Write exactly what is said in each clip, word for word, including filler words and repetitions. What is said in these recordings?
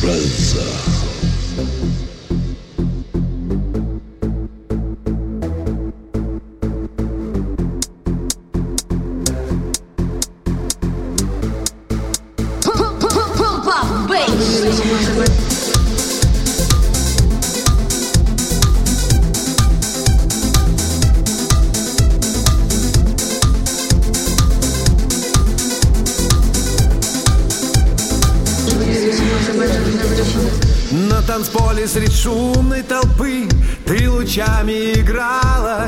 Эспрессо. На танцполе средь шумной толпы ты лучами играла,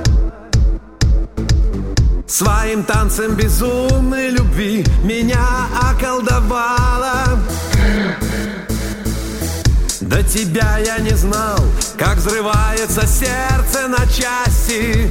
своим танцем безумной любви меня околдовала. До тебя я не знал, как взрывается сердце на части.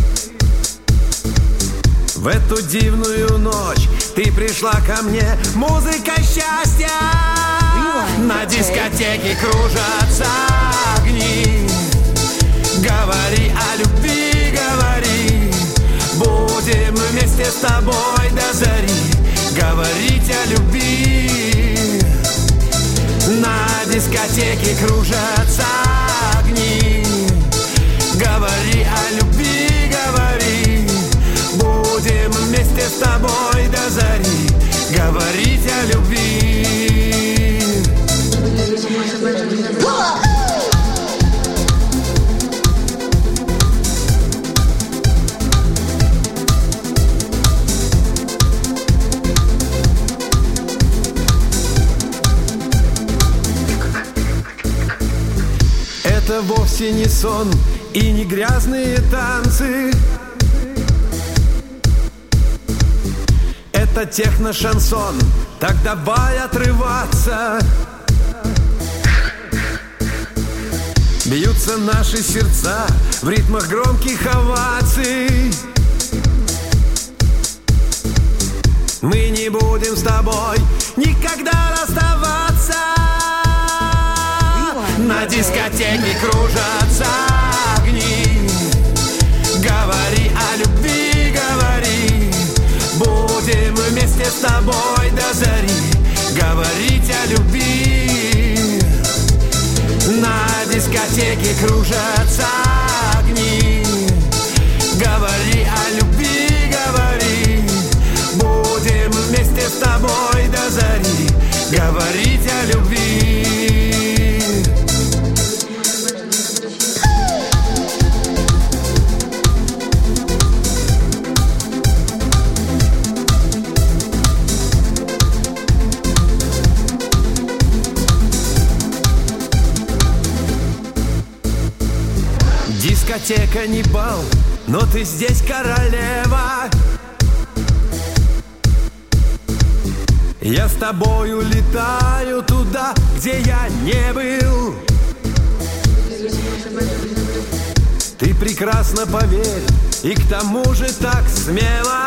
В эту дивную ночь ты пришла ко мне, музыка счастья. На дискотеке кружатся огни. Говори о любви, говори. Будем вместе с тобой до зари говорить о любви. На дискотеке кружатся огни. Говори о любви, говори. Будем вместе с тобой до зари говорить о любви. Это вовсе не сон и не грязные танцы. Это техно-шансон, так давай отрываться. Бьются наши сердца в ритмах громких оваций. Мы не будем с тобой никогда расставаться. На дискотеке кружатся огни. Говори о любви, говори. Будем вместе с тобой до зари говорить о любви. На дискотеке кружатся огни. Говори о любви, говори. Будем вместе с тобой до зари говорить о любви. Дискотека не бал, но ты здесь королева. Я с тобою летаю туда, где я не был. Ты прекрасна, поверь, и к тому же так смело.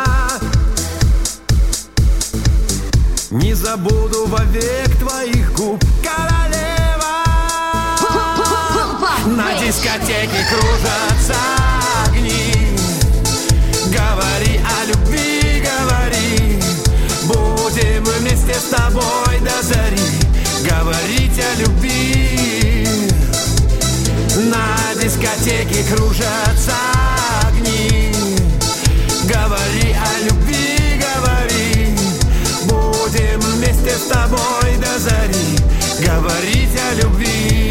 Не забуду вовек твоих губ, королева. На дискотеке кружатся огни. Говори о любви, говори. Будем вместе с тобой до зари говорить о любви. На дискотеке кружатся огни. Говори о любви, говори. Будем вместе с тобой до зари говорить о любви.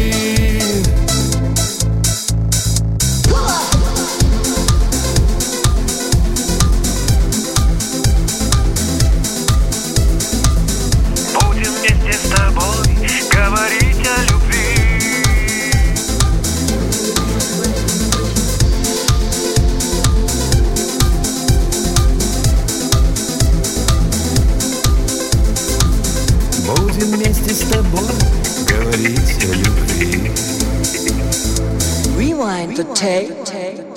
Говорить о любви. Будем вместе с тобой говорить о любви. Rewind the tape.